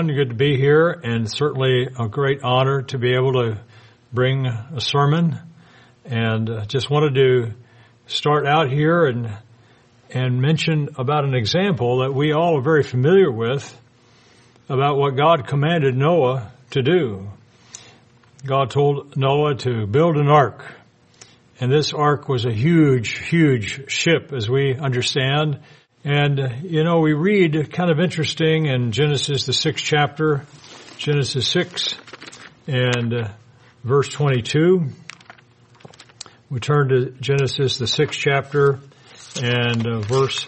everyone. Good to be here, and certainly a great honor to be able to bring a sermon. And just wanted to start out here and mention about an example that we all are very familiar with about what God commanded Noah to do. God told Noah to build an ark. And this ark was a huge, huge ship, as we understand. And, we read kind of interesting in Genesis, the 6th chapter, Genesis 6 and verse 22. We turn to Genesis, the 6th chapter and verse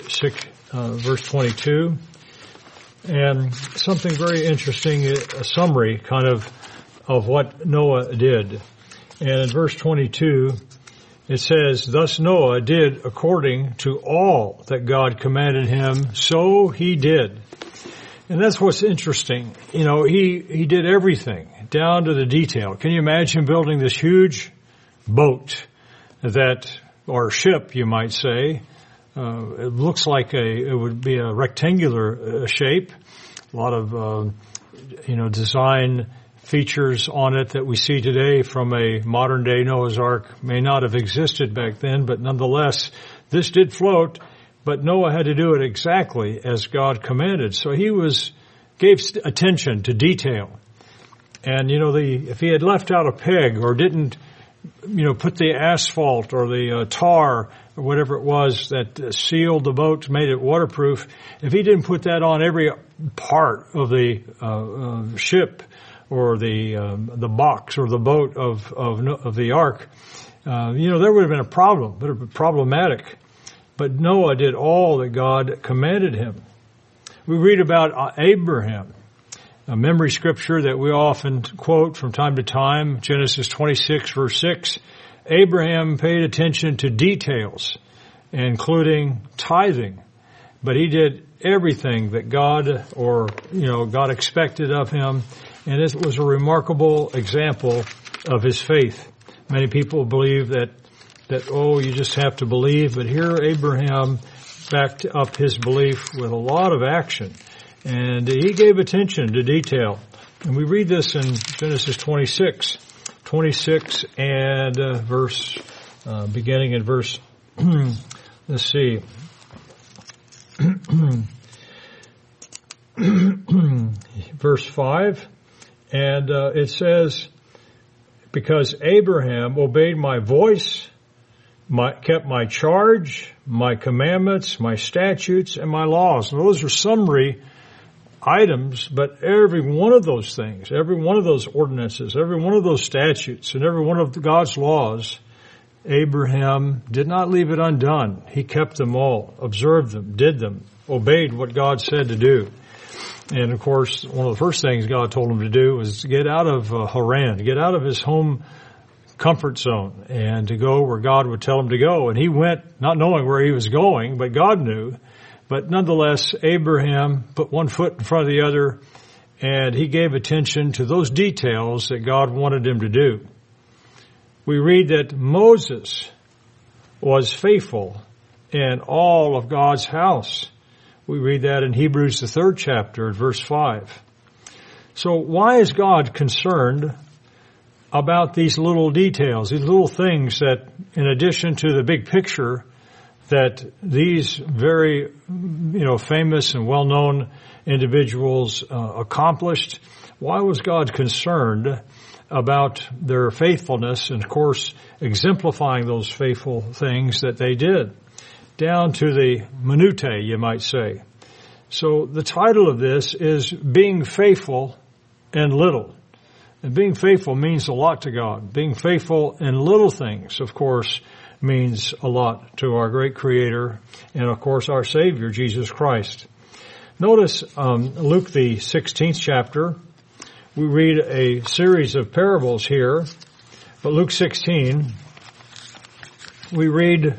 22. And something very interesting, a summary kind of what Noah did. And in verse 22, it says, "Thus Noah did according to all that God commanded him, so he did." And that's what's interesting. He did everything down to the detail. Can you imagine building this huge boat or ship, you might say? It looks like it would be a rectangular shape. A lot of, design features on it that we see today from a modern day Noah's Ark may not have existed back then, but nonetheless, this did float, but Noah had to do it exactly as God commanded. So he gave attention to detail. And, if he had left out a peg or didn't, put the asphalt or the tar or whatever it was that sealed the boat, made it waterproof, if he didn't put that on every part of the ship, or the box or the boat of the ark, there would have been a problem. It would have been problematic. But Noah did all that God commanded him. We read about Abraham, a memory scripture that we often quote from time to time, Genesis 26, verse 6. Abraham paid attention to details, including tithing. But he did everything that God expected of him. And it was a remarkable example of his faith. Many people believe that you just have to believe. But here Abraham backed up his belief with a lot of action. And he gave attention to detail. And we read this in Genesis 26 and beginning in verse, let's see. Verse 5. And it says, "Because Abraham obeyed my voice, kept my charge, my commandments, my statutes, and my laws." And those are summary items, but every one of those things, every one of those ordinances, every one of those statutes, and every one of God's laws, Abraham did not leave it undone. He kept them all, observed them, did them, obeyed what God said to do. And of course, one of the first things God told him to do was to get out of Haran, to get out of his home comfort zone and to go where God would tell him to go. And he went not knowing where he was going, but God knew. But nonetheless, Abraham put one foot in front of the other, and he gave attention to those details that God wanted him to do. We read that Moses was faithful in all of God's house. We read that in Hebrews, the 3rd chapter, verse 5. So why is God concerned about these little details, these little things that, in addition to the big picture, that these very, famous and well-known individuals accomplished? Why was God concerned about their faithfulness and, of course, exemplifying those faithful things that they did? Down to the minutiae, you might say. So the title of this is Being Faithful in Little. And being faithful means a lot to God. Being faithful in little things, of course, means a lot to our great Creator and, of course, our Savior, Jesus Christ. Notice Luke, the 16th chapter. We read a series of parables here. But Luke 16, we read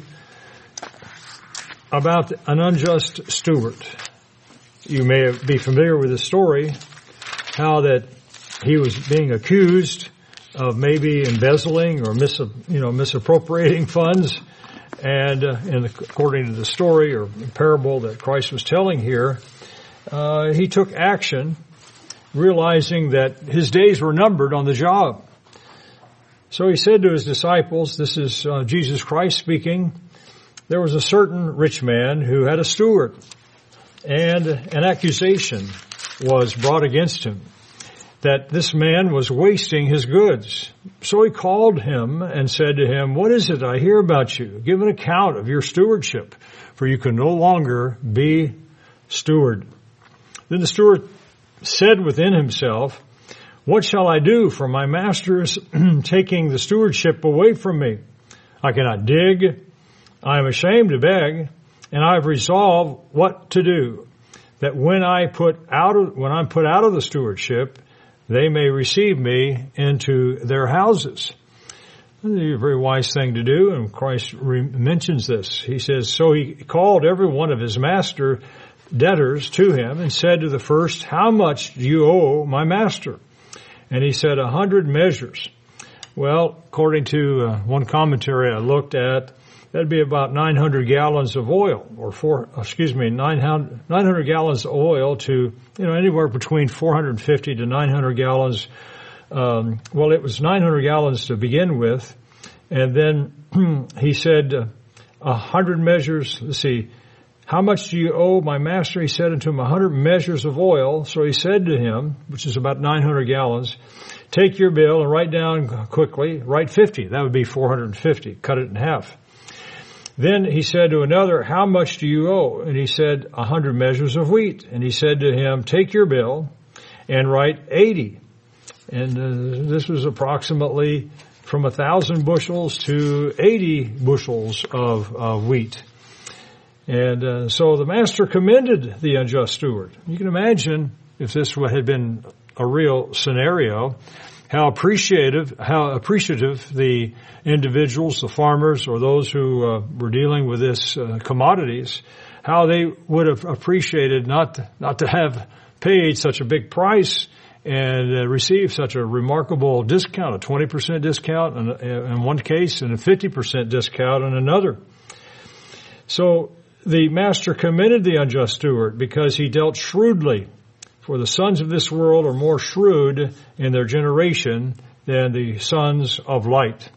about an unjust steward. You may be familiar with the story, how that he was being accused of maybe embezzling or misappropriating funds, and according to the story or parable that Christ was telling here, he took action. realizing that his days were numbered on the job. So he said to his disciples, this is Jesus Christ speaking, there was a certain rich man who had a steward, and an accusation was brought against him that this man was wasting his goods. So he called him and said to him, what is it I hear about you? Give an account of your stewardship, for you can no longer be steward. Then the steward said within himself, what shall I do, for my master is taking the stewardship away from me? I cannot dig, I am ashamed to beg, and I have resolved what to do, that when I'm put out of the stewardship, they may receive me into their houses. This is a very wise thing to do, and Christ mentions this. He says, so he called every one of his master debtors to him and said to the first, how much do you owe my master? And he said, 100 measures. Well, according to one commentary I looked at, that'd be about 900 gallons of oil, 900 gallons of oil to, anywhere between 450 to 900 gallons. Well, it was 900 gallons to begin with. And then he said, 100 measures. Let's see. How much do you owe my master? He said unto him, 100 measures of oil. So he said to him, which is about 900 gallons, take your bill and write down quickly, write 50. That would be 450. Cut it in half. Then he said to another, how much do you owe? And he said, 100 measures of wheat. And he said to him, take your bill and write 80. And this was approximately from 1,000 bushels to 80 bushels of wheat. And so the master commended the unjust steward. You can imagine if this had been a real scenario, how appreciative the individuals, the farmers, or those who were dealing with this commodities, how they would have appreciated not to have paid such a big price and received such a remarkable discount, a 20% discount in one case and a 50% discount in another. So the master commended the unjust steward because he dealt shrewdly. For the sons of this world are more shrewd in their generation than the sons of light.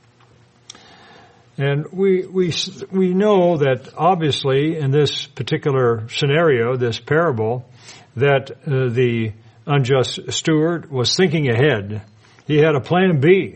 And we know that obviously in this particular scenario, this parable, that the unjust steward was thinking ahead. He had a plan B,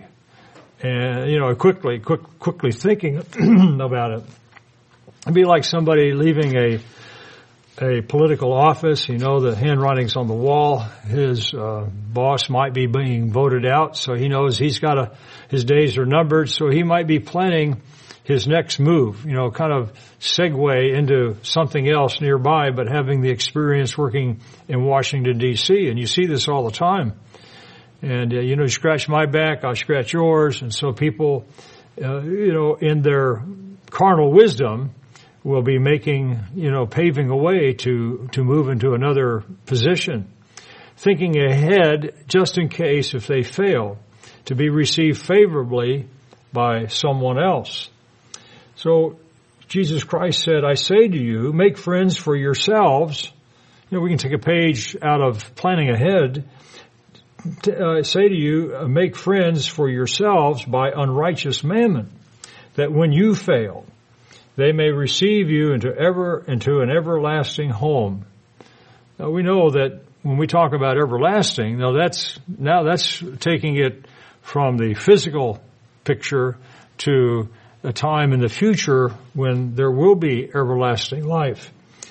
and quickly thinking about it. It'd be like somebody leaving a political office. The handwriting's on the wall. His boss might be being voted out, so he knows his days are numbered, so he might be planning his next move, kind of segue into something else nearby, but having the experience working in Washington, D.C. And you see this all the time. And, you scratch my back, I'll scratch yours. And so people, in their carnal wisdom, will be paving a way to move into another position, thinking ahead just in case if they fail to be received favorably by someone else. So Jesus Christ said, I say to you, make friends for yourselves. We can take a page out of planning ahead. I say to you, make friends for yourselves by unrighteous mammon, that when you fail, they may receive you into an everlasting home. Now we know that when we talk about everlasting, that's taking it from the physical picture to a time in the future when there will be everlasting life.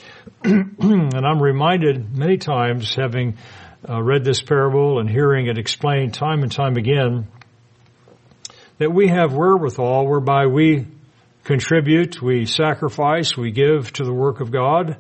And I'm reminded many times, having read this parable and hearing it explained time and time again, that we have wherewithal whereby we contribute, we sacrifice, we give to the work of God,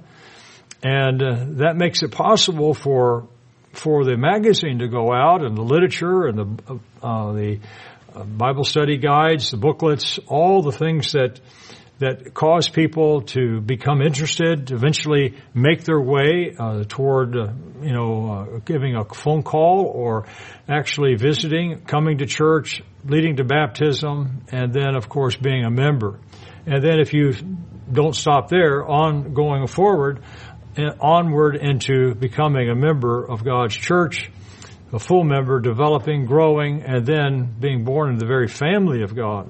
and that makes it possible for the magazine to go out, and the literature and the Bible study guides, the booklets, all the things that cause people to become interested, to eventually make their way toward giving a phone call or actually visiting, coming to church, leading to baptism, and then of course being a member. And then if you don't stop there, on going forward, onward into becoming a member of God's church, a full member, developing, growing, and then being born into the very family of God.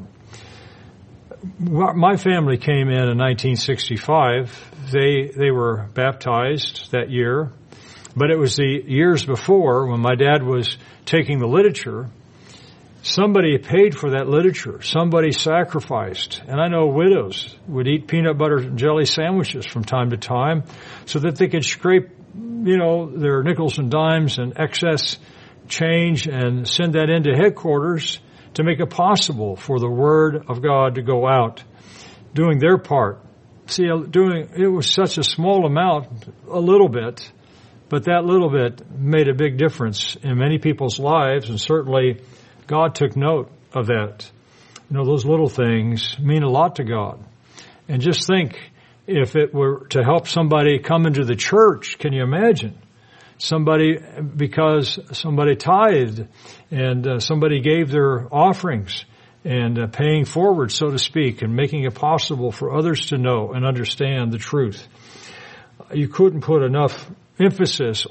My family came in 1965. They were baptized that year, but it was the years before when my dad was taking the literature. Somebody paid for that literature. Somebody sacrificed. And I know widows would eat peanut butter and jelly sandwiches from time to time so that they could scrape, their nickels and dimes and excess change and send that into headquarters to make it possible for the Word of God to go out, doing their part. See, it was such a small amount, a little bit, but that little bit made a big difference in many people's lives, and certainly God took note of that. Those little things mean a lot to God. And just think, if it were to help somebody come into the church, can you imagine? Because somebody tithed and somebody gave their offerings and paying forward, so to speak, and making it possible for others to know and understand the truth. You couldn't put enough emphasis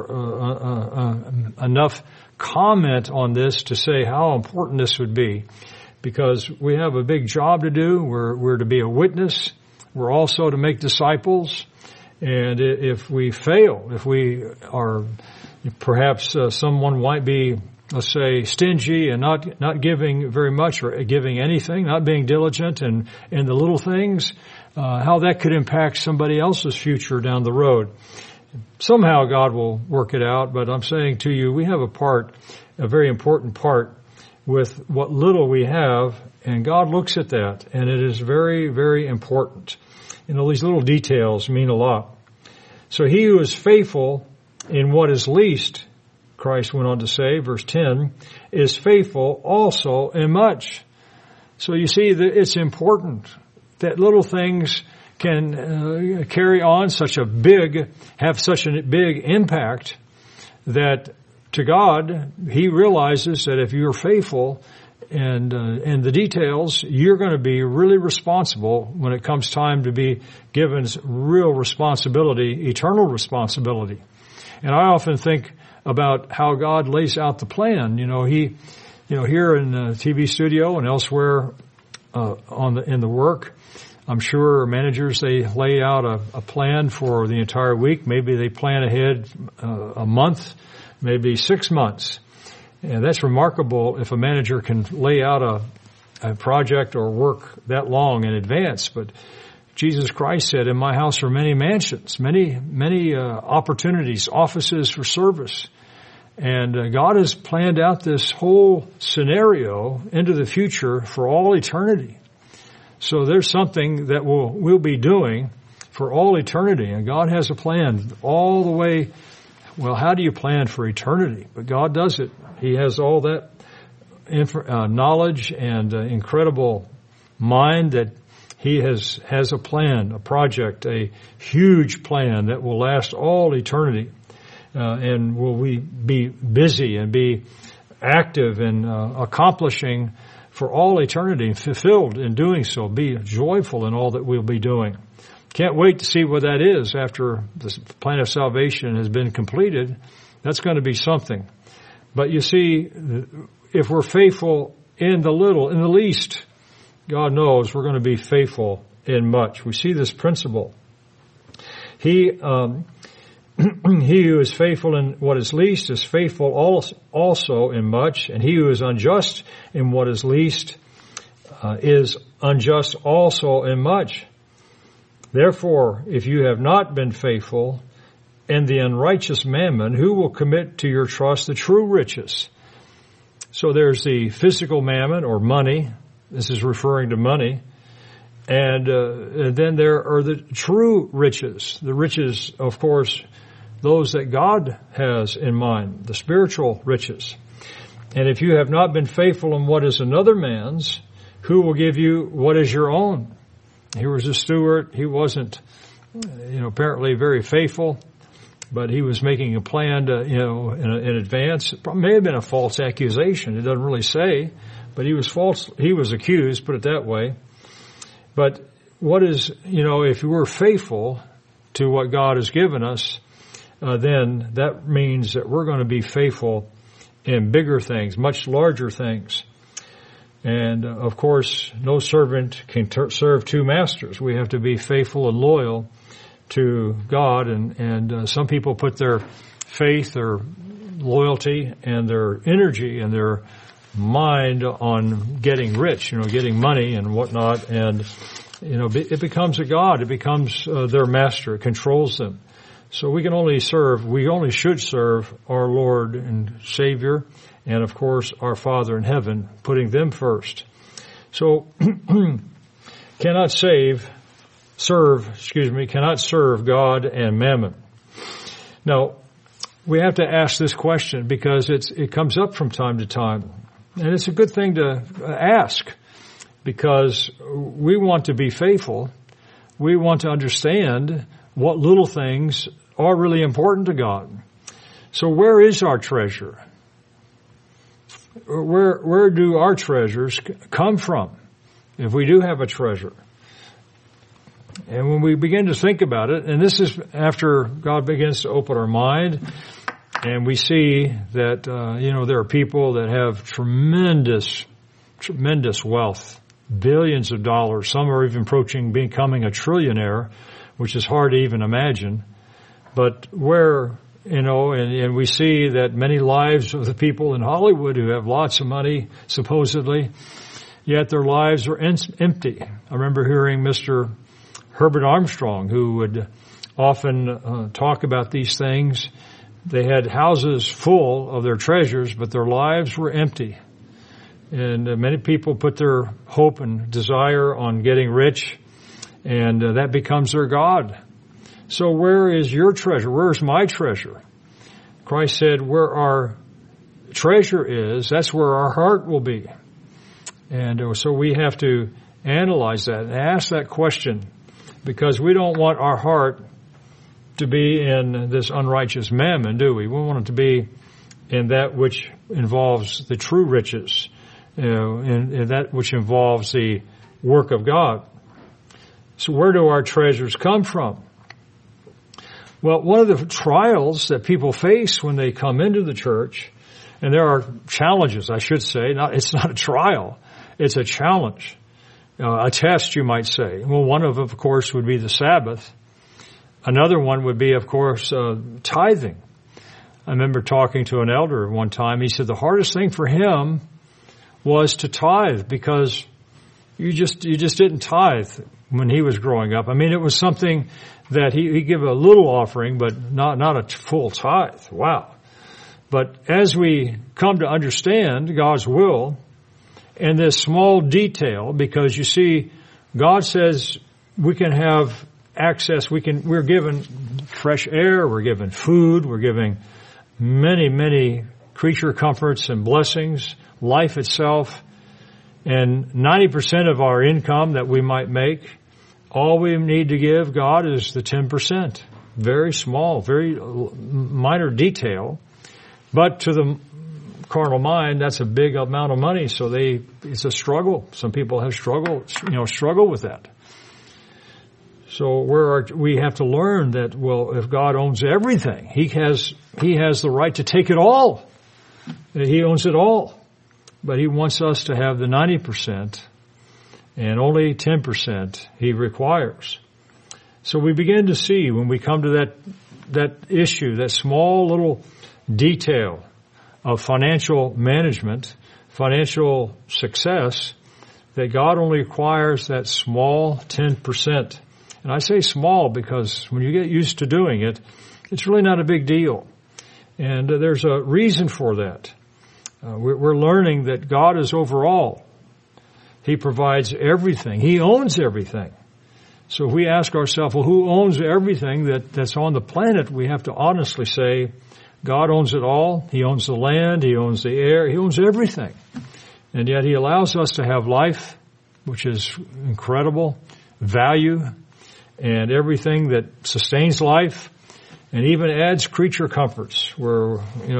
or enough comment on this to say how important this would be, because we have a big job to do. We're to be a witness. We're also to make disciples. And if we fail, if we are, perhaps someone might be, let's say, stingy and not giving very much or giving anything, not being diligent in the little things, how that could impact somebody else's future down the road. Somehow God will work it out, but I'm saying to you, we have a very important part with what little we have, and God looks at that, and it is very, very important. These little details mean a lot. So he who is faithful in what is least, Christ went on to say, verse 10, is faithful also in much. So you see that it's important that little things can carry on have such a big impact that to God, He realizes that if you're faithful and the details, you're going to be really responsible when it comes time to be given real responsibility, eternal responsibility. And I often think about how God lays out the plan. He, here in the TV studio and elsewhere in the work, I'm sure managers, they lay out a plan for the entire week. Maybe they plan ahead a month, maybe 6 months. And that's remarkable if a manager can lay out a project or work that long in advance. But Jesus Christ said, in my house are many mansions, many opportunities, offices for service. And God has planned out this whole scenario into the future for all eternity. So there's something that we'll be doing for all eternity. And God has a plan all the way. Well, how do you plan for eternity? But God does it. He has all that knowledge and incredible mind that He has a plan, a project, a huge plan that will last all eternity. And will we be busy and be active in accomplishing for all eternity and fulfilled in doing so. Be joyful in all that we'll be doing. Can't wait to see what that is after the plan of salvation has been completed. That's going to be something. But you see, if we're faithful in the little, in the least, God knows we're going to be faithful in much. We see this principle. He who is faithful in what is least is faithful also in much, and he who is unjust in what is least is unjust also in much. Therefore, if you have not been faithful in the unrighteous mammon, who will commit to your trust the true riches? So there's the physical mammon or money. This is referring to money. And then there are the true riches. The riches, of course, those that God has in mind, the spiritual riches. And if you have not been faithful in what is another man's, who will give you what is your own? He was a steward. He wasn't, apparently very faithful, but he was making a plan to, in advance. It may have been a false accusation. It doesn't really say, but he was false. He was accused, put it that way. But what is, if you were faithful to what God has given us, then that means that we're going to be faithful in bigger things, much larger things. And of course, no servant can serve two masters. We have to be faithful and loyal to God, and some people put their faith, their loyalty, and their energy and their mind on getting rich, getting money and whatnot, and it becomes a god. It becomes their master. It controls them. So we only should serve our Lord and Savior, and of course our Father in heaven, putting them first. So cannot serve God and mammon. Now, we have to ask this question because it comes up from time to time. And it's a good thing to ask because we want to be faithful. We want to understand what little things are really important to God. So where is our treasure? Where do our treasures come from if we do have a treasure? And when we begin to think about it, and this is after God begins to open our mind, and we see that, there are people that have tremendous wealth, billions of dollars. Some are even approaching becoming a trillionaire, which is hard to even imagine. But and we see that many lives of the people in Hollywood who have lots of money, supposedly, yet their lives are empty. I remember hearing Mr. Herbert Armstrong, who would often talk about these things. They had houses full of their treasures, but their lives were empty. And many people put their hope and desire on getting rich, and that becomes their God. So where is your treasure? Where is my treasure? Christ said, where our treasure is, that's where our heart will be. And so we have to analyze that and ask that question, because we don't want our heart to be in this unrighteous mammon, do we? We want it to be in that which involves the true riches, in that which involves the work of God. So where do our treasures come from? Well, one of the trials that people face when they come into the church, and there are challenges, I should say. It's not a trial. It's a challenge. A test, you might say. Well, one of course, would be the Sabbath. Another one would be, of course, tithing. I remember talking to an elder one time. He said the hardest thing for him was to tithe because you just didn't tithe when he was growing up. I mean, it was something that he'd give a little offering, but not a full tithe. Wow. But as we come to understand God's will and this small detail, because you see, God says we can have access, we're given fresh air, we're given food, we're given many creature comforts and blessings, life itself, and 90% of our income that we might make, all we need to give God is the 10%. Very small, very minor detail, but to the carnal mind, that's a big amount of money, so it's a struggle. Some people have struggle with that. So we have to learn that, well, if God owns everything, He has the right to take it all. He owns it all. But He wants us to have the 90%, and only 10% He requires. So we begin to see when we come to that issue, that small little detail of financial management, financial success, that God only requires that small 10%. And I say small because when you get used to doing it, it's really not a big deal. And there's a reason for that. We're learning that God is over all. He provides everything. He owns everything. So if we ask ourselves, well, who owns everything that's on the planet? We have to honestly say, God owns it all. He owns the land. He owns the air. He owns everything. And yet He allows us to have life, which is incredible, value, and everything that sustains life, and even adds creature comforts. Where,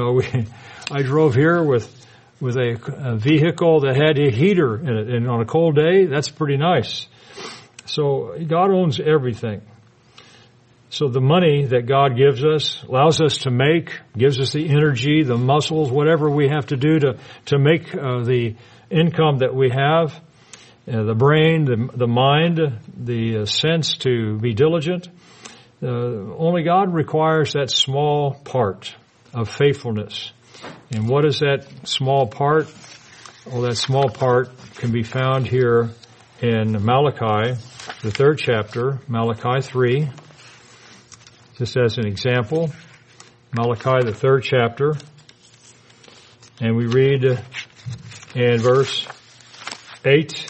I drove here with a vehicle that had a heater in it, and on a cold day, that's pretty nice. So God owns everything. So the money that God gives us, allows us to make, gives us the energy, the muscles, whatever we have to do to make the income that we have, the brain, the mind, the sense to be diligent. Only God requires that small part of faithfulness. And what is that small part? Well, that small part can be found here in Malachi, the 3rd chapter, Malachi 3. Just as an example, Malachi, the 3rd chapter, and we read in verse 8,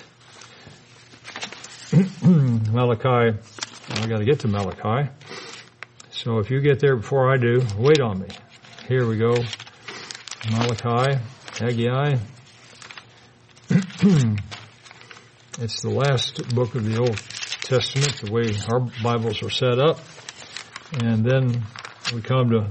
Malachi, I got to get to Malachi, so if you get there before I do, wait on me. Here we go, Malachi, Haggai. It's the last book of the Old Testament, the way our Bibles are set up. And then we come to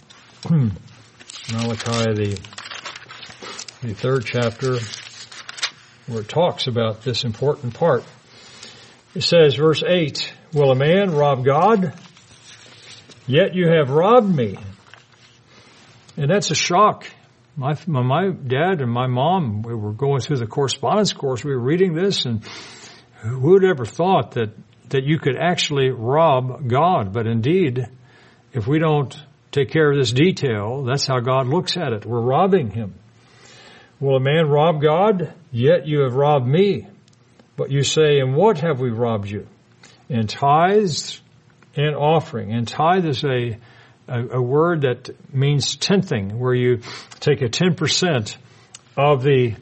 Malachi, the 3rd chapter, where it talks about this important part. It says, verse 8, will a man rob God? Yet you have robbed me. And that's a shock. My dad and my mom, we were going through the correspondence course, we were reading this, and who would ever thought that you could actually rob God? But indeed, if we don't take care of this detail, that's how God looks at it. We're robbing Him. Will a man rob God? Yet you have robbed me. But you say, in what have we robbed you? In tithes and offering. And tithe is a word that means tenthing, where you take a 10% of the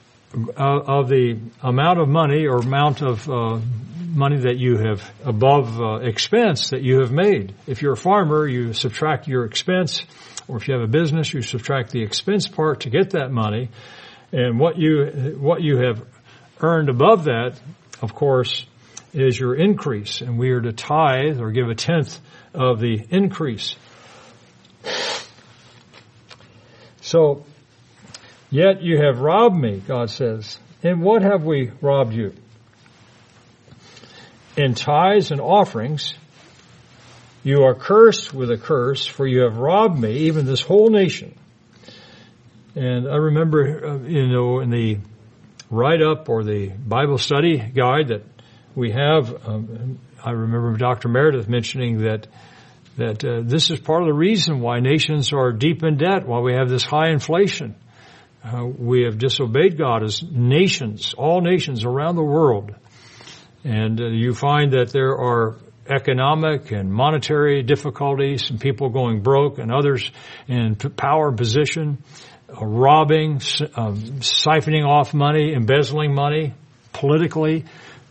amount of money or amount of money that you have above expense that you have made. If you're a farmer, you subtract your expense, or if you have a business, you subtract the expense part to get that money. And what you have earned above that, of course, is your increase. And we are to tithe or give a tenth of the increase. So, yet you have robbed me, God says. In what have we robbed you? In tithes and offerings, you are cursed with a curse, for you have robbed me, even this whole nation. And I remember, in the write-up or the Bible study guide that we have, I remember Dr. Meredith mentioning that this is part of the reason why nations are deep in debt, why we have this high inflation. We have disobeyed God as nations, all nations around the world. And you find that there are economic and monetary difficulties, and people going broke, and others in power and position, robbing, siphoning off money, embezzling money, politically,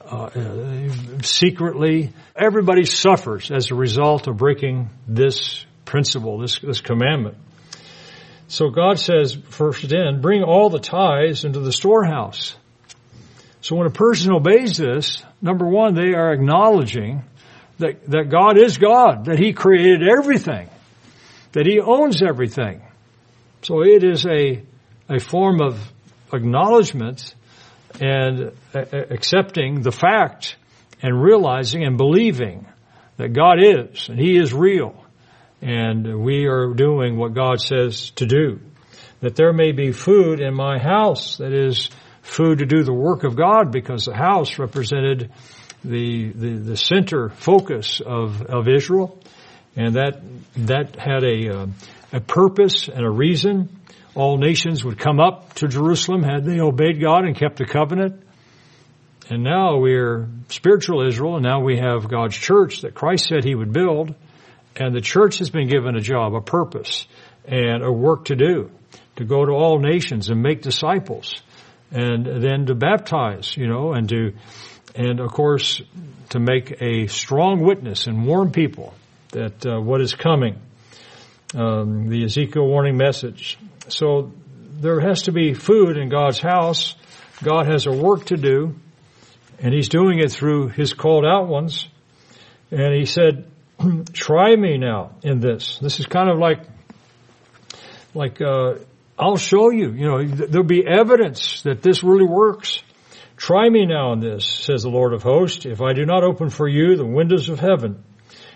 secretly. Everybody suffers as a result of breaking this principle, this commandment. So God says, first then, bring all the tithes into the storehouse. So when a person obeys this, number one, they are acknowledging that God is God, that He created everything, that He owns everything. So it is a form of acknowledgement and accepting the fact and realizing and believing that God is, and He is real, and we are doing what God says to do. That there may be food in my house, that is, food to do the work of God, because the house represented the center focus of Israel, and that had a purpose and a reason. All nations would come up to Jerusalem had they obeyed God and kept the covenant. And now we're spiritual Israel, and now we have God's church that Christ said He would build, and the church has been given a job, a purpose, and a work to do, to go to all nations and make disciples, and then to baptize, and of course to make a strong witness and warn people that what is coming, the Ezekiel warning message. So there has to be food in God's house. God has a work to do, and He's doing it through His called out ones. And He said, try me now in this. This is kind of like I'll show you. There'll be evidence that this really works. Try me now in this, says the Lord of hosts, if I do not open for you the windows of heaven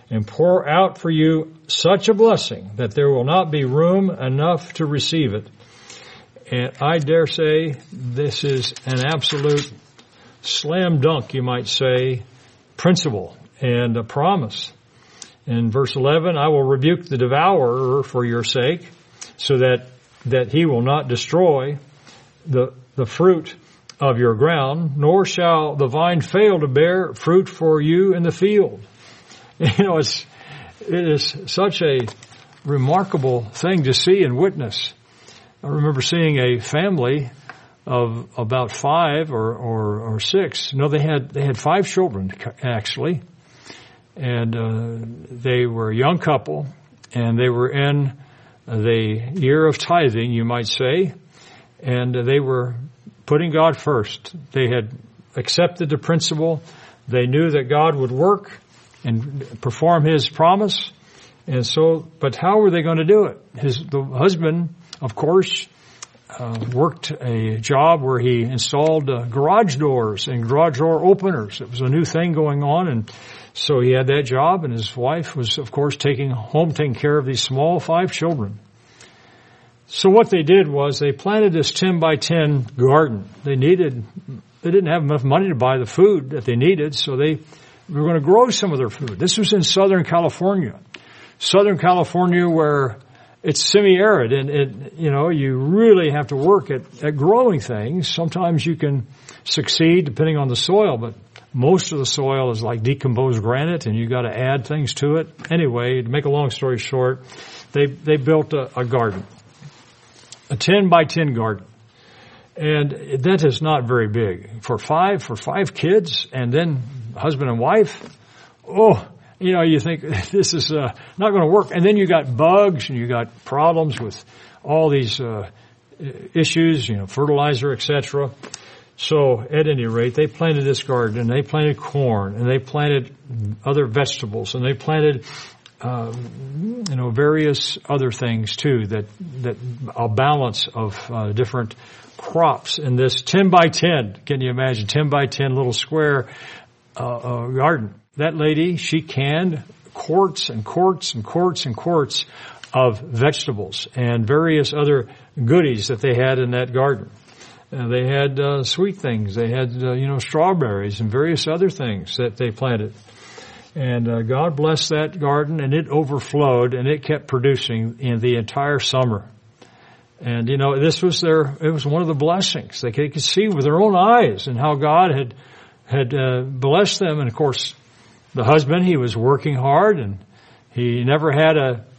and pour out for you such a blessing that there will not be room enough to receive it. And I dare say this is an absolute slam dunk, you might say, principle and a promise. In verse 11, I will rebuke the devourer for your sake, so that he will not destroy the fruit of your ground, nor shall the vine fail to bear fruit for you in the field. You know, it is such a remarkable thing to see and witness. I remember seeing a family of about 5 or 6. No, they had 5 children actually, and they were a young couple, and they were in the year of tithing, you might say, and they were putting God first. They had accepted the principle. They knew that God would work and perform His promise. And so, but how were they going to do it? The husband, of course, worked a job where he installed garage doors and garage door openers. It was a new thing going on, and so he had that job, and his wife was, of course, taking care of these small 5 children. So what they did was they planted this 10 by 10 garden. They didn't have enough money to buy the food that they needed, so they were going to grow some of their food. This was in Southern California. Southern California, where it's semi-arid, and you really have to work at growing things. Sometimes you can succeed depending on the soil, but most of the soil is like decomposed granite, and you got to add things to it. Anyway, to make a long story short, they built a garden, a 10 by 10 garden, and that is not very big for five kids, and then husband and wife. Oh. You think this is not going to work. And then you got bugs and you got problems with all these issues, fertilizer, etc. So at any rate, they planted this garden, and they planted corn, and they planted other vegetables, and they planted various other things too, that a balance of different crops in this 10 by 10. Can you imagine 10 by 10 little square garden? That lady, she canned quarts and quarts and quarts and quarts of vegetables and various other goodies that they had in that garden. They had sweet things. They had, strawberries and various other things that they planted. And God blessed that garden, and it overflowed, and it kept producing in the entire summer. And, this was it was one of the blessings. They could see with their own eyes and how God had blessed them. And, of course, the husband, he was working hard, and he never had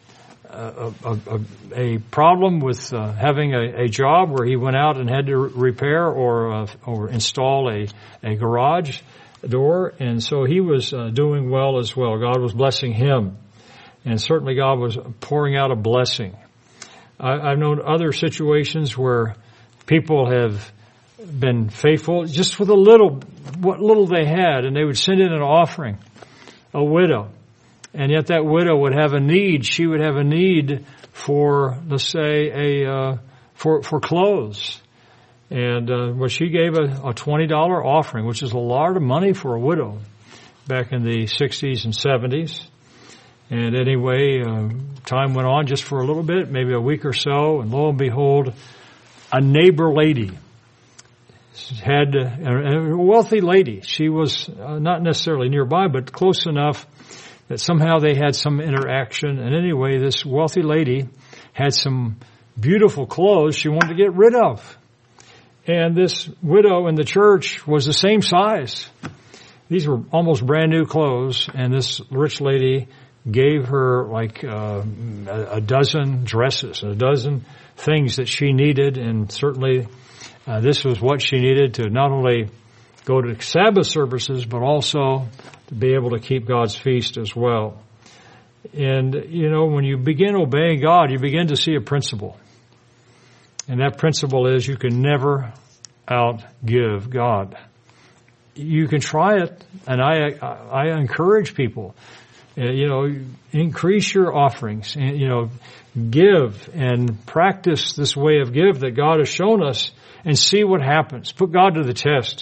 a problem with having a job where he went out and had to repair or install a garage door, and so he was doing well as well. God was blessing him, and certainly God was pouring out a blessing. I've known other situations where people have been faithful just with what little they had, and they would send in an offering. A widow, and yet that widow would have a need. She would have a need for, let's say, for clothes, and she gave a $20 offering, which is a lot of money for a widow back in the 60s and 70s. And anyway, time went on just for a little bit, maybe a week or so, and lo and behold, a neighbor lady had a wealthy lady. She was not necessarily nearby, but close enough that somehow they had some interaction. And anyway, this wealthy lady had some beautiful clothes she wanted to get rid of. And this widow in the church was the same size. These were almost brand new clothes, and this rich lady gave her like a dozen dresses, a dozen things that she needed, and certainly this was what she needed to not only go to Sabbath services, but also to be able to keep God's feast as well. And, when you begin obeying God, you begin to see a principle. And that principle is you can never outgive God. You can try it, and I encourage people, increase your offerings, and, give and practice this way of give that God has shown us, and see what happens. Put God to the test.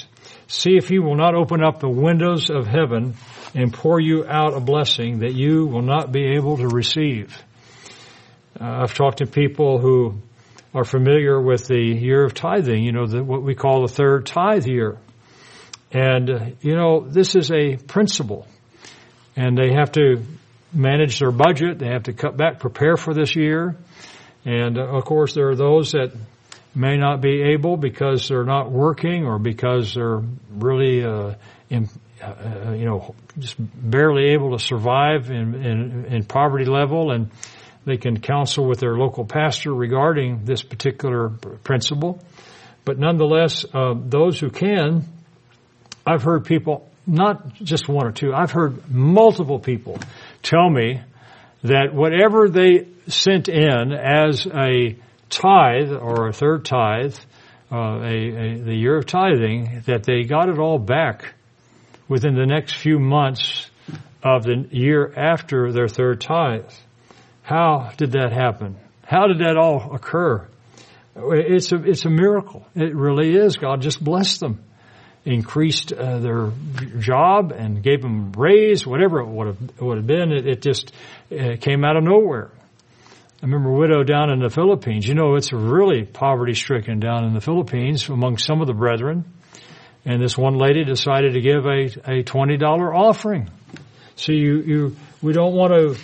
See if he will not open up the windows of heaven and pour you out a blessing that you will not be able to receive. I've talked to people who are familiar with the year of tithing, what we call the third tithe year. And, this is a principle. And they have to manage their budget. They have to cut back, prepare for this year. And, of course, there are those that may not be able because they're not working or because they're really, just barely able to survive in poverty level. And they can counsel with their local pastor regarding this particular principle. But nonetheless, those who can, I've heard people, not just one or two, I've heard multiple people tell me that whatever they sent in as a tithe or a third tithe, the year of tithing, that they got it all back within the next few months of the year after their third tithe. How did that happen? How did that all occur? It's a miracle. It really is. God just blessed them, increased their job, and gave them a raise, whatever it would have been. It just came out of nowhere. I remember a widow down in the Philippines. It's really poverty-stricken down in the Philippines among some of the brethren. And this one lady decided to give a $20 offering. See, we don't want to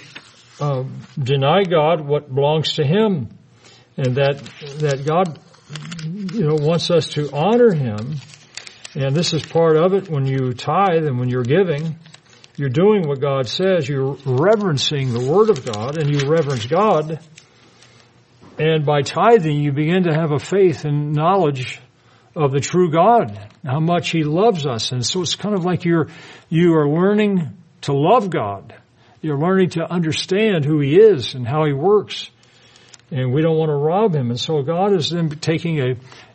deny God what belongs to Him, and that God, wants us to honor Him. And this is part of it. When you tithe and when you're giving, you're doing what God says. You're reverencing the Word of God, and you reverence God. And by tithing, you begin to have a faith and knowledge of the true God, how much He loves us. And so it's kind of like you are learning to love God. You're learning to understand who He is and how He works. And we don't want to rob Him. And so God is then taking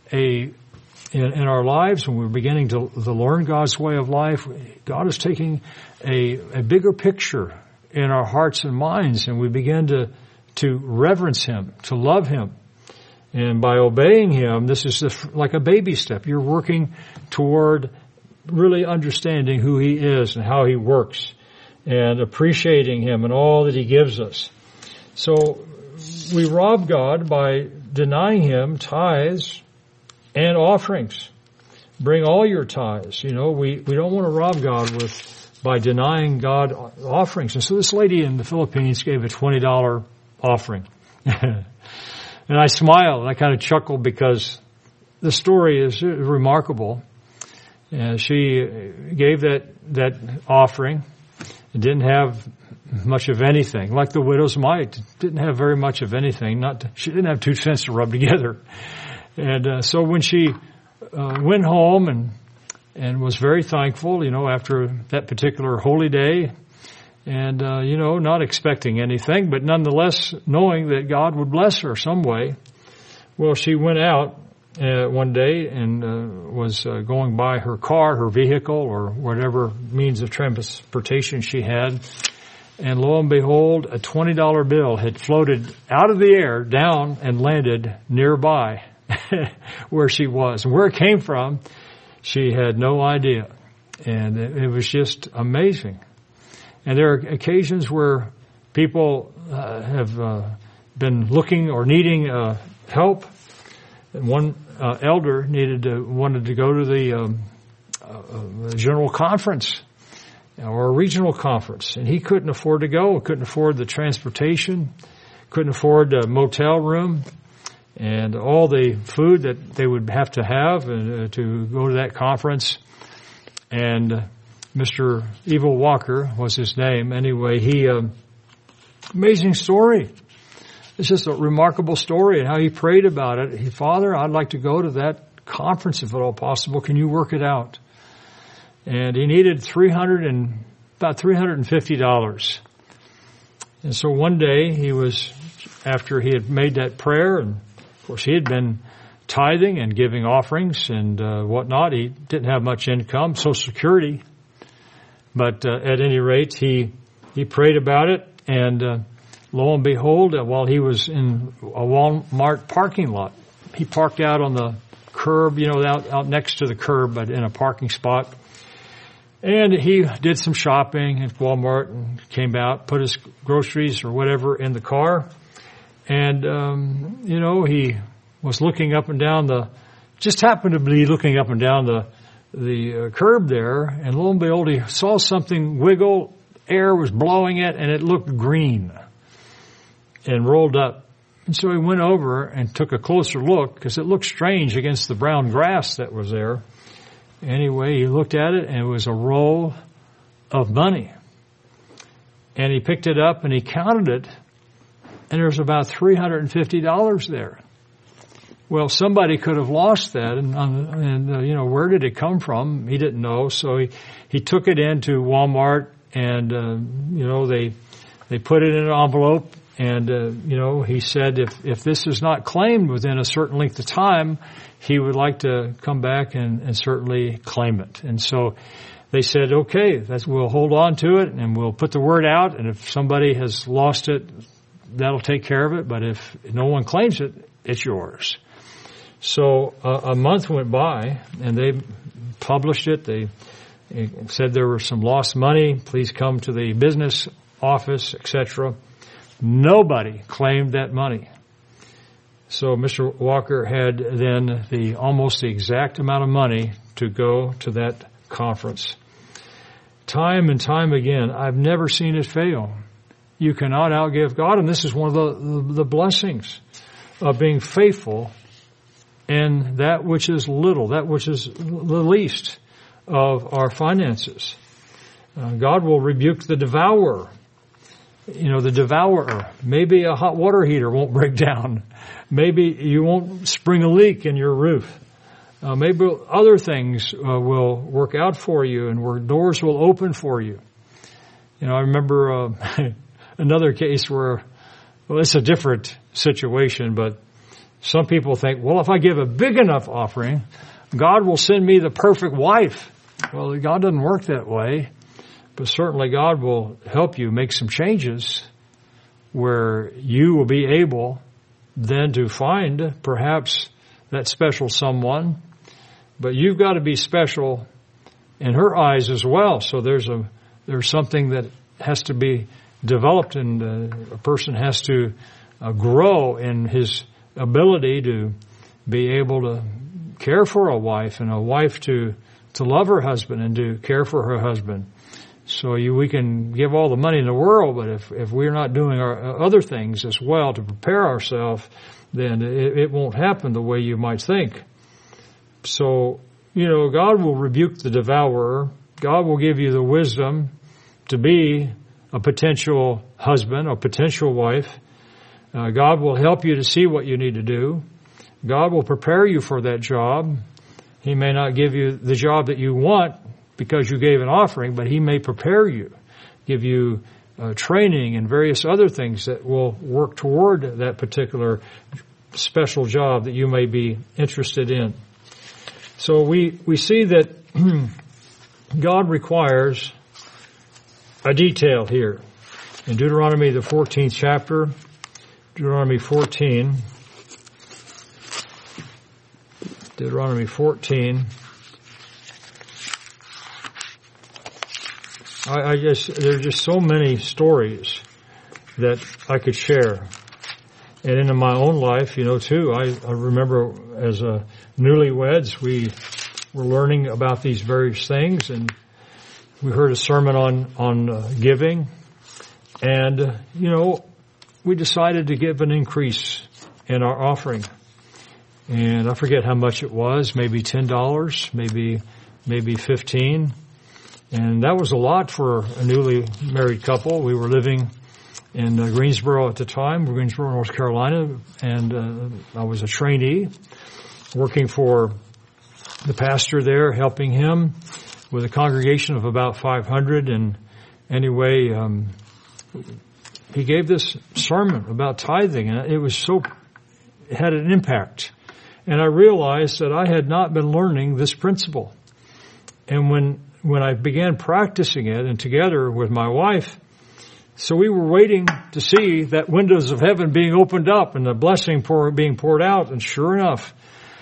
in our lives, when we're beginning to learn God's way of life, God is taking a bigger picture in our hearts and minds, and we begin to reverence Him, to love Him. And by obeying Him, this is like a baby step. You're working toward really understanding who He is and how He works, and appreciating Him and all that He gives us. So we rob God by denying Him tithes and offerings. Bring all your tithes. We don't want to rob God by denying God offerings. And so this lady in the Philippines gave a $20 offering. And I smiled and I kind of chuckled because the story is remarkable. And she gave that offering and didn't have much of anything, like the widow's mite. Didn't have very much of anything. She didn't have 2 cents to rub together. And so when she went home and was very thankful, after that particular holy day, and not expecting anything, but nonetheless knowing that God would bless her some way. Well, she went out one day and was going by her car, her vehicle, or whatever means of transportation she had, and lo and behold, a $20 bill had floated out of the air down and landed nearby where she was. And where it came from, she had no idea. And it was just amazing. And there are occasions where people have been looking or needing help. And one elder wanted to go to the general conference or a regional conference, and he couldn't afford to go. Couldn't afford the transportation, couldn't afford a motel room, and all the food that they would have to to go to that conference. And Mr. Evil Walker was his name. Anyway, amazing story. It's just a remarkable story, and how he prayed about it. Father, I'd like to go to that conference if at all possible. Can you work it out? And he needed about $350. And so one day after he had made that prayer, and of course he had been tithing and giving offerings and whatnot. He didn't have much income, Social Security. But at any rate, he prayed about it, and lo and behold, while he was in a Walmart parking lot, he parked out on the curb, out next to the curb, but in a parking spot. And he did some shopping at Walmart and came out, put his groceries or whatever in the car. And, he was looking up and down just happened to be looking up and down the curb there. And lo and behold, he saw something wiggle. Air was blowing it and it looked green and rolled up. And so he went over and took a closer look because it looked strange against the brown grass that was there. Anyway, he looked at it and it was a roll of money. And he picked it up and he counted it, and there was about $350 there. Well, somebody could have lost that, and where did it come from? He didn't know, so he took it into Walmart, and they put it in an envelope, and he said if this is not claimed within a certain length of time, he would like to come back and certainly claim it. And so they said, okay, we'll hold on to it and we'll put the word out. And if somebody has lost it, that'll take care of it. But if no one claims it, it's yours. So a month went by and they published it. They said there was some lost money. Please come to the business office, etc. Nobody claimed that money. So Mr. Walker had then almost the exact amount of money to go to that conference. Time and time again, I've never seen it fail. You cannot outgive God, and this is one of the blessings of being faithful in that which is little, that which is the least of our finances. God will rebuke the devourer. The devourer. Maybe a hot water heater won't break down. Maybe you won't spring a leak in your roof. Maybe other things will work out for you and where doors will open for you. I remember another case where, it's a different situation, but some people think, well, if I give a big enough offering, God will send me the perfect wife. Well, God doesn't work that way. But certainly God will help you make some changes where you will be able then to find perhaps that special someone. But you've got to be special in her eyes as well. So there's something that has to be developed, and a person has to grow in his ability to be able to care for a wife, and a wife to love her husband and to care for her husband. So we can give all the money in the world, but if we're not doing our other things as well to prepare ourselves, then it won't happen the way you might think. So, God will rebuke the devourer. God will give you the wisdom to be a potential husband, a potential wife. God will help you to see what you need to do. God will prepare you for that job. He may not give you the job that you want because you gave an offering, but He may prepare you, give you training and various other things that will work toward that particular special job that you may be interested in. So we see that God requires a detail here. In Deuteronomy, the 14th chapter, Deuteronomy 14, there are just so many stories that I could share. And in my own life, too, I remember as newlyweds, we were learning about these various things, and we heard a sermon on giving, and, we decided to give an increase in our offering. And I forget how much it was, maybe $10, maybe $15. And that was a lot for a newly married couple. We were living in Greensboro at the time, Greensboro, North Carolina, and I was a trainee working for the pastor there, helping him with a congregation of about 500. And anyway, he gave this sermon about tithing, and it had an impact. And I realized that I had not been learning this principle. And when I began practicing it, and together with my wife, so we were waiting to see that windows of heaven being opened up and the blessing being poured out. And sure enough,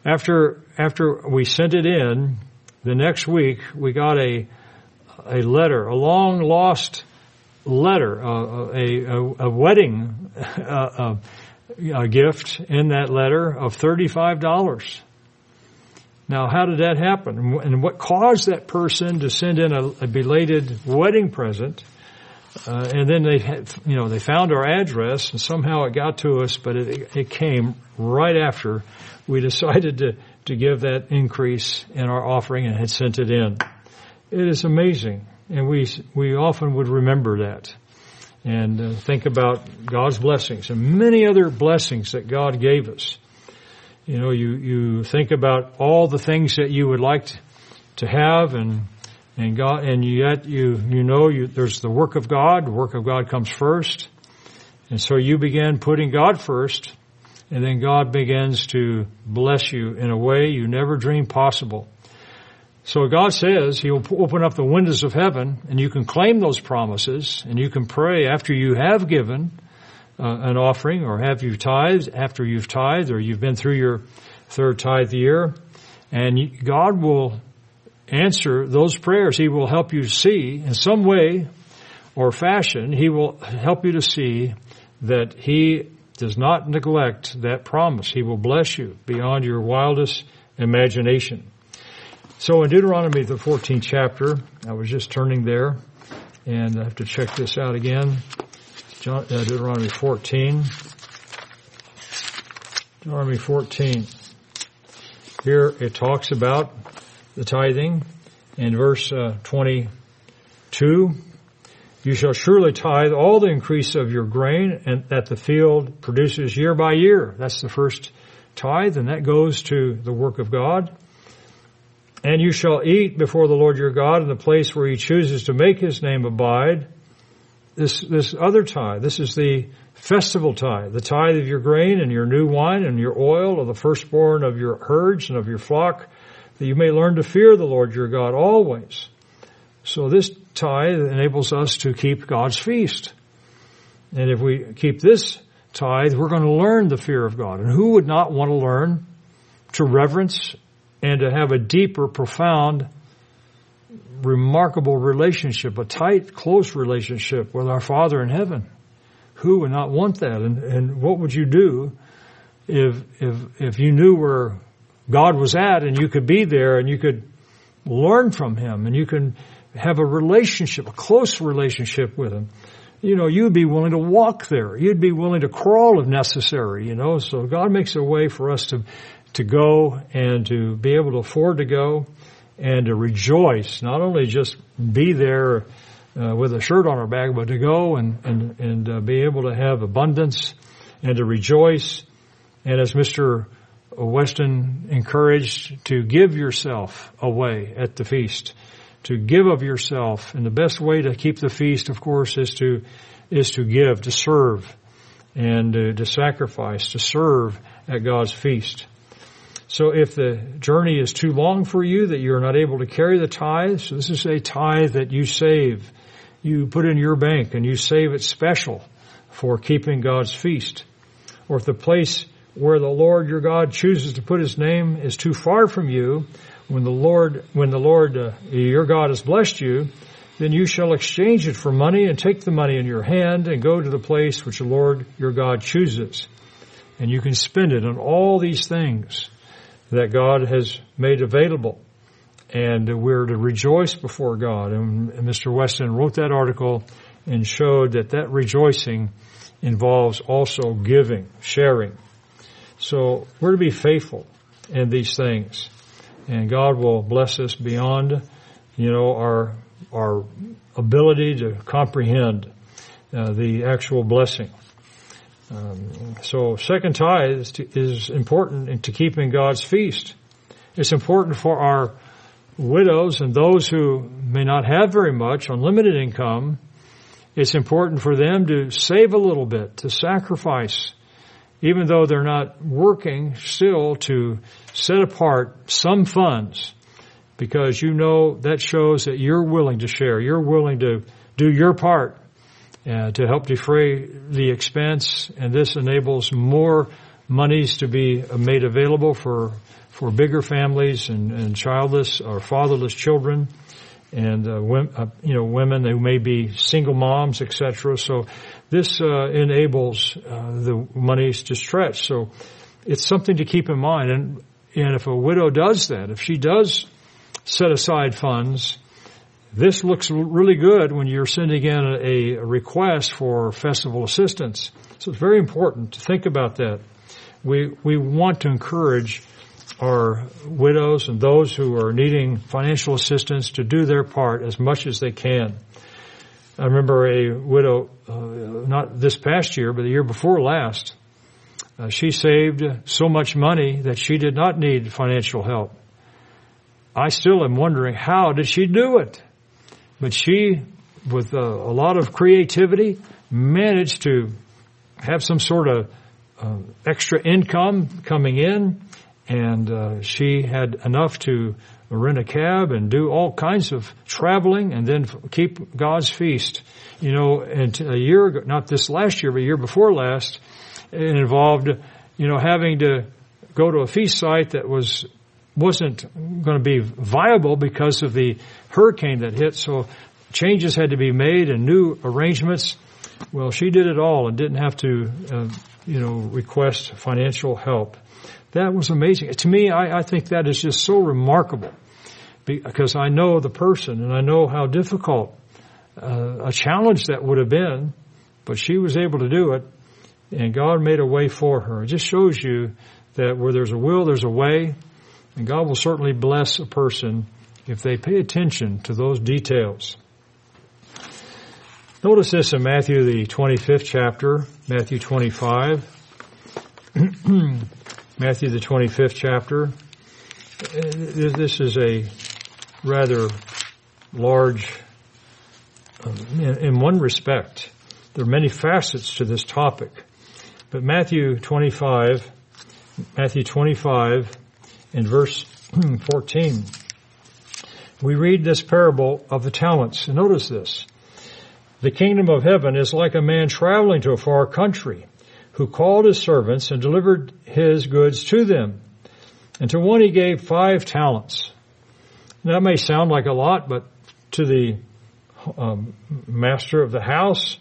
After we sent it in, the next week we got a letter, a long lost letter, a wedding a gift in that letter of $35. Now, how did that happen? And what caused that person to send in a belated wedding present? And then they found our address, and somehow it got to us, but it came right after we decided to give that increase in our offering and had sent it in. It is amazing, and we often would remember that and think about God's blessings and many other blessings that God gave us. You know, you think about all the things that you would like to have, and God, and yet there's the work of God. The work of God comes first, and so you begin putting God first, and then God begins to bless you in a way you never dreamed possible. So God says He will open up the windows of heaven, and you can claim those promises, and you can pray after you have given an offering, or have you tithed after you've tithed, or you've been through your third tithe year, and God will answer those prayers. He will help you see in some way or fashion. He will help you to see that He does not neglect that promise. He will bless you beyond your wildest imagination. So in Deuteronomy, the 14th chapter, I was just turning there, and I have to check this out again. Deuteronomy 14. Deuteronomy 14. Here it talks about the tithing. In verse 22, you shall surely tithe all the increase of your grain and that the field produces year by year. That's the first tithe, and that goes to the work of God. And you shall eat before the Lord your God in the place where He chooses to make His name abide. This other tithe, this is the festival tithe, the tithe of your grain and your new wine and your oil, of the firstborn of your herds and of your flock, that you may learn to fear the Lord your God always. So this tithe enables us to keep God's feast. And if we keep this tithe, we're going to learn the fear of God. And who would not want to learn to reverence and to have a deeper, profound, remarkable relationship, a tight, close relationship with our Father in heaven? Who would not want that? And what would you do if you knew where God was at, and you could be there, and you could learn from Him, and you can have a relationship, a close relationship with Him? You know, you'd be willing to walk there. You'd be willing to crawl if necessary, you know. So God makes a way for us to go and to be able to afford to go and to rejoice, not only just be there with a shirt on our back, but to go and be able to have abundance and to rejoice. And as Mr. Weston encouraged, to give yourself away at the feast, to give of yourself. And the best way to keep the feast, of course, is to give, to serve, and to sacrifice, to serve at God's feast. So if the journey is too long for you, that you're not able to carry the tithe, so this is a tithe that you save. You put in your bank and you save it special for keeping God's feast. Or if the place where the Lord your God chooses to put His name is too far from you, when the Lord your God has blessed you, then you shall exchange it for money and take the money in your hand and go to the place which the Lord your God chooses. And you can spend it on all these things that God has made available. And we're to rejoice before God. And Mr. Weston wrote that article and showed that rejoicing involves also giving, sharing. So we're to be faithful in these things. And God will bless us beyond, our ability to comprehend the actual blessing. So second tithe is important to keeping God's feast. It's important for our widows and those who may not have very much, unlimited income. It's important for them to save a little bit, to sacrifice, even though they're not working, still to set apart some funds, because that shows that you're willing to share, you're willing to do your part to help defray the expense, and this enables more monies to be made available for bigger families and childless or fatherless children, and women who may be single moms, etc. So this enables the monies to stretch. So it's something to keep in mind. And if a widow does that, if she does set aside funds, this looks really good when you're sending in a request for festival assistance. So it's very important to think about that. We want to encourage our widows and those who are needing financial assistance to do their part as much as they can. I remember a widow, not this past year, but the year before last, she saved so much money that she did not need financial help. I still am wondering, how did she do it? But she, with a lot of creativity, managed to have some sort of extra income coming in, and she had enough to rent a cab and do all kinds of traveling and then keep God's feast. And a year ago, not this last year, but a year before last, it involved, having to go to a feast site that wasn't going to be viable because of the hurricane that hit. So changes had to be made and new arrangements. Well, she did it all and didn't have to, request financial help. That was amazing. To me, I think that is just so remarkable, because I know the person and I know how difficult a challenge that would have been, but she was able to do it, and God made a way for her. It just shows you that where there's a will, there's a way, and God will certainly bless a person if they pay attention to those details. Notice this in Matthew, the 25th chapter, Matthew 25. Matthew, the 25th chapter. This is a rather large, in one respect. There are many facets to this topic. But Matthew 25 in verse 14, we read this parable of the talents. And notice this. The kingdom of heaven is like a man traveling to a far country, who called his servants and delivered his goods to them. And to one he gave 5 talents. Now, that may sound like a lot, but to the master of the house,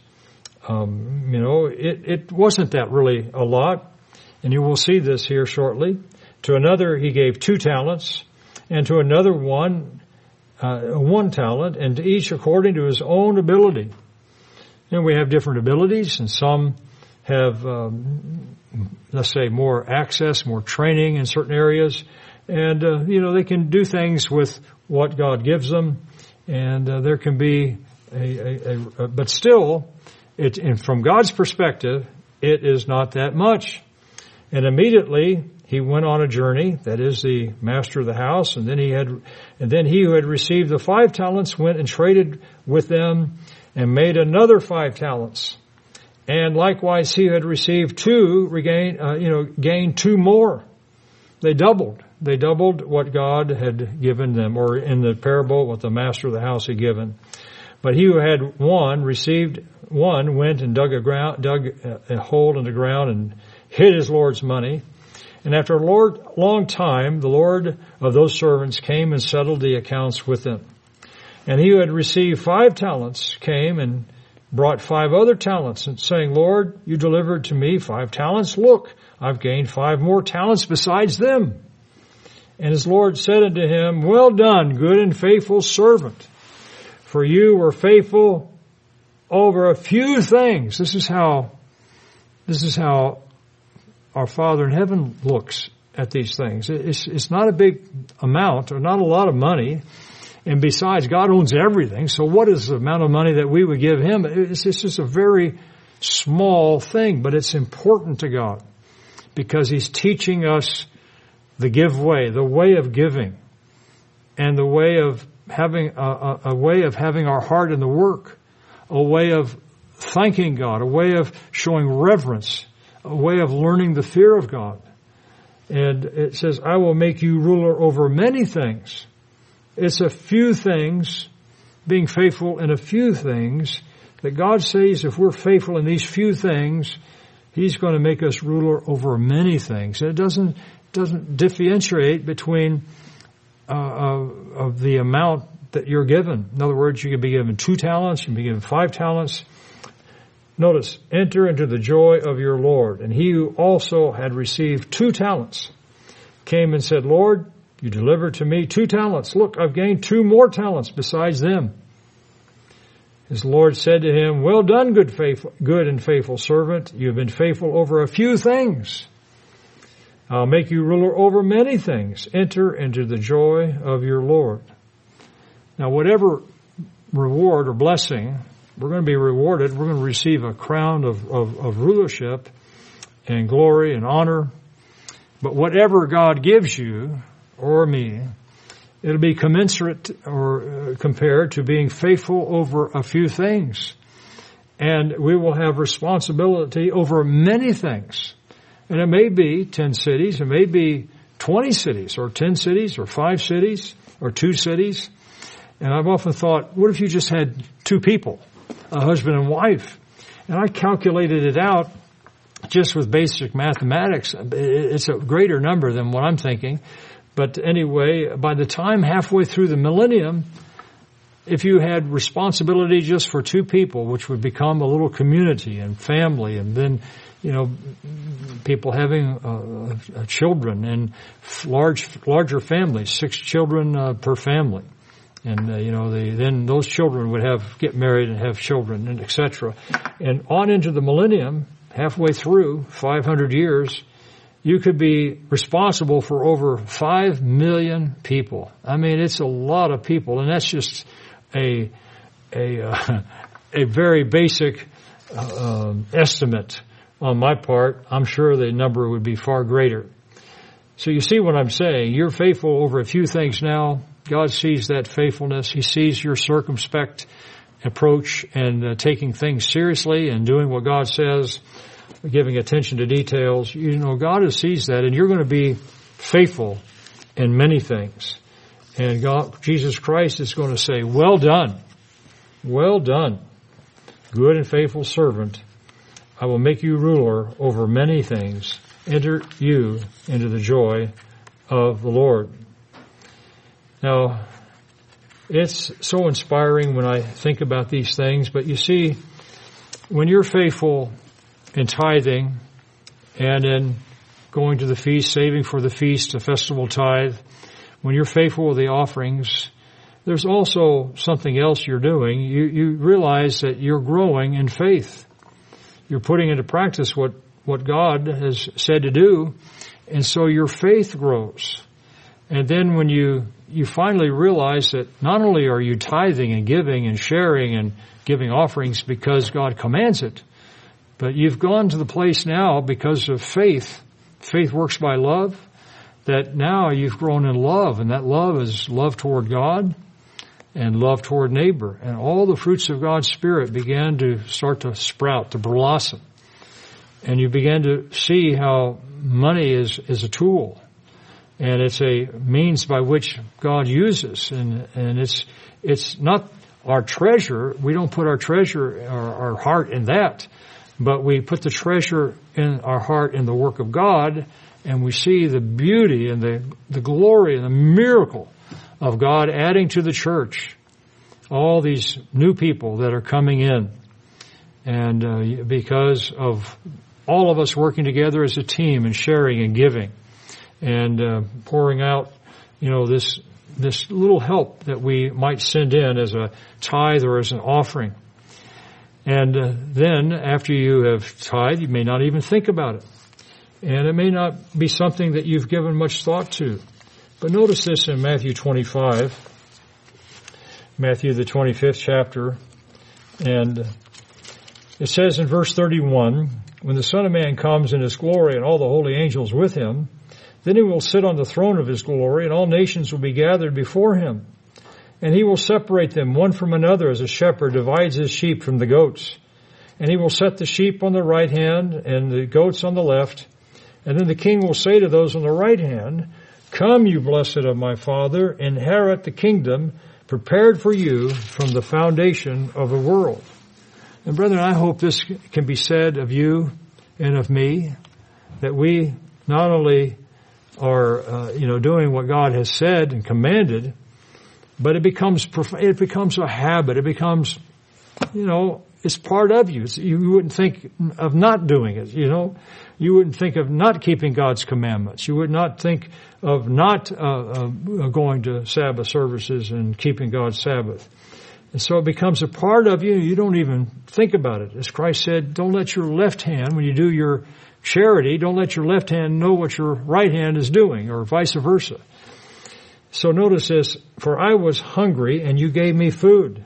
it wasn't that really a lot. And you will see this here shortly. To another he gave 2 talents, and to another 1 talent, and to each according to his own ability. And we have different abilities, and some have, let's say, more access, more training in certain areas. And, they can do things with what God gives them. And there can be but still, and from God's perspective, it is not that much. And immediately he went on a journey, that is the master of the house, and then he who had received the 5 talents went and traded with them and made another 5 talents. And likewise he who had received 2 gained 2 more. They doubled what God had given them, or in the parable what the master of the house had given. But he who had 1 received 1 went and dug a hole in the ground and hid his Lord's money. And after a long time, the Lord of those servants came and settled the accounts with them. And he who had received 5 talents came and brought 5 other talents, and saying, Lord, you delivered to me 5 talents. Look, I've gained 5 more talents besides them. And his Lord said unto him, Well done, good and faithful servant. For you were faithful over a few things. This is how our Father in heaven looks at these things. It's not a big amount, or not a lot of money. And besides, God owns everything. So what is the amount of money that we would give him? It's just a very small thing, but it's important to God, because he's teaching us the give way, the way of giving, and the way of having a way of having our heart in the work, a way of thanking God, a way of showing reverence, a way of learning the fear of God. And it says, I will make you ruler over many things. It's a few things, being faithful in a few things, that God says if we're faithful in these few things, He's going to make us ruler over many things. It doesn't differentiate between of the amount that you're given. In other words, you can be given 2 talents, you can be given 5 talents. Notice, enter into the joy of your Lord. And he who also had received 2 talents came and said, Lord, you delivered to me 2 talents. Look, I've gained 2 more talents besides them. His Lord said to him, well done, good and faithful servant. You have been faithful over a few things. I'll make you ruler over many things. Enter into the joy of your Lord. Now, whatever reward or blessing, we're going to be rewarded. We're going to receive a crown of rulership and glory and honor. But whatever God gives you or me, it'll be commensurate or compared to being faithful over a few things. And we will have responsibility over many things. And it may be 10 cities, it may be 20 cities, or 10 cities, or 5 cities, or 2 cities. And I've often thought, what if you just had 2 people, a husband and wife? And I calculated it out just with basic mathematics. It's a greater number than what I'm thinking. But anyway, by the time halfway through the millennium, if you had responsibility just for 2 people, which would become a little community and family, and then, people having children and larger families, 6 children per family. And, then those children would get married and have children, and et cetera. And on into the millennium, halfway through, 500 years, you could be responsible for over 5 million people. I mean, it's a lot of people, and that's just a very basic estimate on my part. I'm sure the number would be far greater. So you see what I'm saying. You're faithful over a few things now. God sees that faithfulness. He sees your circumspect approach and taking things seriously and doing what God says, giving attention to details. God sees that, and you're going to be faithful in many things. And Jesus Christ is going to say, well done, good and faithful servant. I will make you ruler over many things. Enter you into the joy of the Lord. Now, it's so inspiring when I think about these things, but you see, when you're faithful in tithing and in going to the feast, saving for the feast, the festival tithe, when you're faithful with the offerings, there's also something else you're doing. You realize that you're growing in faith. You're putting into practice what God has said to do, and so your faith grows. And then when you finally realize that not only are you tithing and giving and sharing and giving offerings because God commands it, but you've gone to the place now because of faith. Faith works by love, that now you've grown in love, and that love is love toward God and love toward neighbor. And all the fruits of God's Spirit began to start to sprout, to blossom. And you began to see how money is a tool. And it's a means by which God uses. And it's not our treasure. We don't put our treasure, our heart in that. But we put the treasure in our heart in the work of God, and we see the beauty and the glory and the miracle of God adding to the church all these new people that are coming in. And because of all of us working together as a team and sharing and giving and pouring out, this little help that we might send in as a tithe or as an offering. And then after you have tithed, you may not even think about it. And it may not be something that you've given much thought to. But notice this in Matthew 25, Matthew the 25th chapter. And it says in verse 31, when the Son of Man comes in his glory and all the holy angels with him, then he will sit on the throne of his glory, and all nations will be gathered before him. And he will separate them one from another as a shepherd divides his sheep from the goats. And he will set the sheep on the right hand and the goats on the left. And then the king will say to those on the right hand, come, you blessed of my Father, inherit the kingdom prepared for you from the foundation of the world. And brethren, I hope this can be said of you and of me, that we not only are, doing what God has said and commanded, but it becomes a habit. It becomes, it's part of you. You wouldn't think of not doing it, You wouldn't think of not keeping God's commandments. You would not think of not going to Sabbath services and keeping God's Sabbath. And so it becomes a part of you. You don't even think about it. As Christ said, don't let your left hand, when you do your charity, don't let your left hand know what your right hand is doing, or vice versa. So notice this, for I was hungry and you gave me food.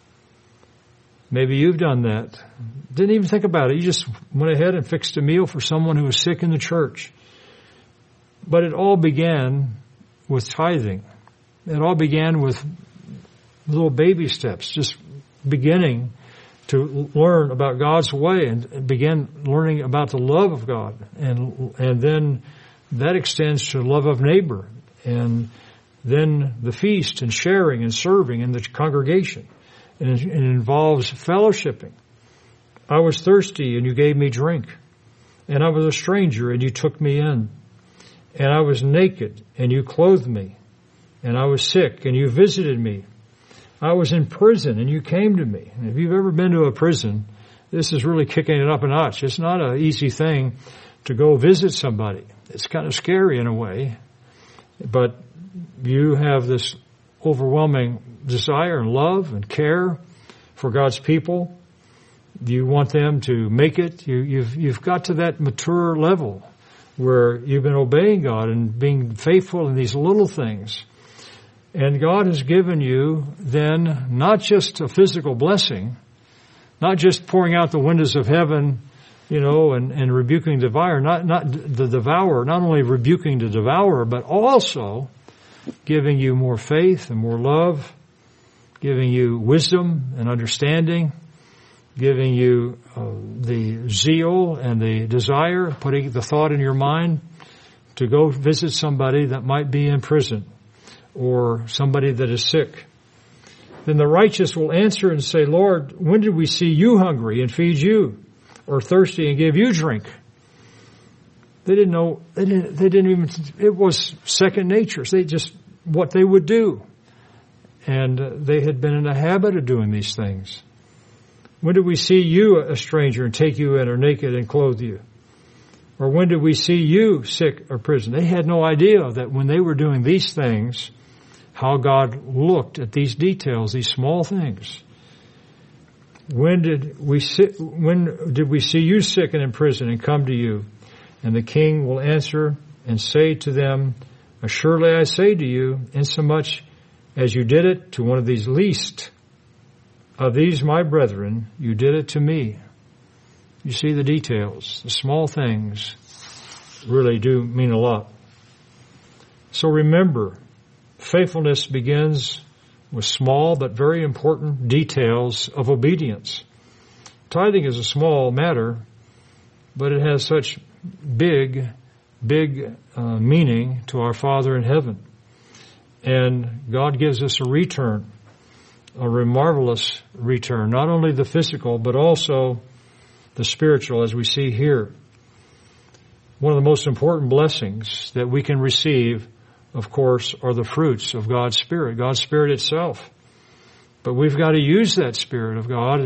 Maybe you've done that. Didn't even think about it. You just went ahead and fixed a meal for someone who was sick in the church. But it all began with tithing. It all began with little baby steps, just beginning to learn about God's way and begin learning about the love of God. And then that extends to love of neighbor, and then the feast and sharing and serving in the congregation. And it involves fellowshipping. I was thirsty and you gave me drink. And I was a stranger and you took me in. And I was naked and you clothed me. And I was sick and you visited me. I was in prison and you came to me. And if you've ever been to a prison, this is really kicking it up a notch. It's not an easy thing to go visit somebody. It's kind of scary in a way. But you have this overwhelming desire and love and care for God's people. You want them to make it. You've got to that mature level where you've been obeying God and being faithful in these little things. And God has given you then not just a physical blessing, not just pouring out the windows of heaven, and rebuking the devourer, not only rebuking the devourer, but also giving you more faith and more love, giving you wisdom and understanding, giving you the zeal and the desire, putting the thought in your mind to go visit somebody that might be in prison or somebody that is sick. Then the righteous will answer and say, Lord, when did we see you hungry and feed you, or thirsty and give you drink? They didn't know, they didn't even, it was second nature. They just, what they would do. And they had been in a habit of doing these things. When did we see you a stranger and take you in, or naked and clothe you? Or when did we see you sick or prison? They had no idea that when they were doing these things, how God looked at these details, these small things. When did we see you sick and in prison and come to you? And the king will answer and say to them, Assuredly I say to you, insomuch as you did it to one of these least of these my brethren, you did it to me. You see the details. The small things really do mean a lot. So remember, faithfulness begins with small but very important details of obedience. Tithing is a small matter, but it has such big meaning to our Father in heaven. And God gives us a return, a marvelous return, not only the physical, but also the spiritual, as we see here. One of the most important blessings that we can receive, of course, are the fruits of God's Spirit itself. But we've got to use that Spirit of God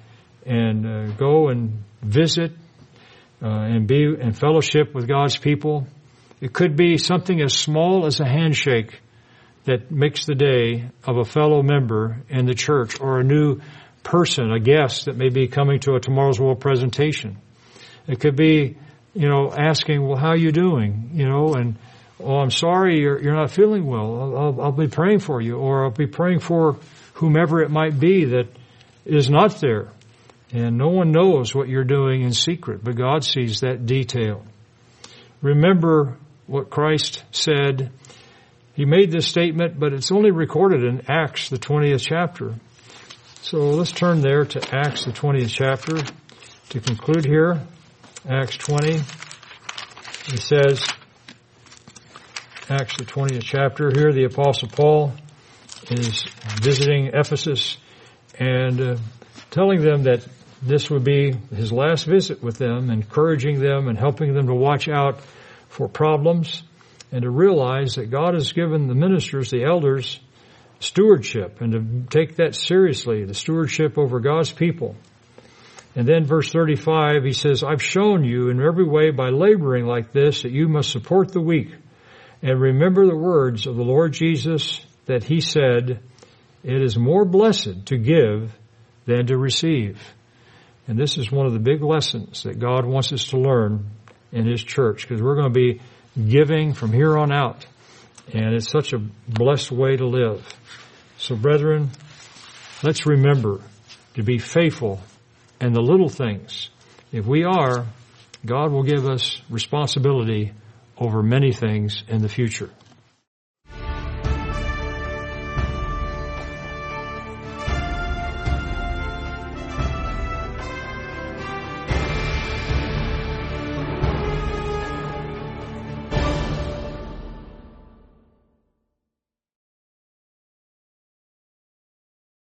and go and visit and be in fellowship with God's people. It could be something as small as a handshake that makes the day of a fellow member in the church, or a new person, a guest that may be coming to a Tomorrow's World presentation. It could be, asking, well, how are you doing? And, oh, I'm sorry you're not feeling well. I'll be praying for you, or I'll be praying for whomever it might be that is not there. And no one knows what you're doing in secret, but God sees that detail. Remember what Christ said. He made this statement, but it's only recorded in Acts, the 20th chapter. So let's turn there to Acts, the 20th chapter, to conclude here. Acts 20. He says, Acts, the 20th chapter, here the Apostle Paul is visiting Ephesus and telling them that this would be his last visit with them, encouraging them and helping them to watch out for problems and to realize that God has given the ministers, the elders, stewardship, and to take that seriously, the stewardship over God's people. And then verse 35, he says, I've shown you in every way by laboring like this that you must support the weak. And remember the words of the Lord Jesus that he said, it is more blessed to give than to receive. And this is one of the big lessons that God wants us to learn in his church, because we're going to be giving from here on out. And it's such a blessed way to live. So brethren, let's remember to be faithful in the little things. If we are, God will give us responsibility over many things in the future.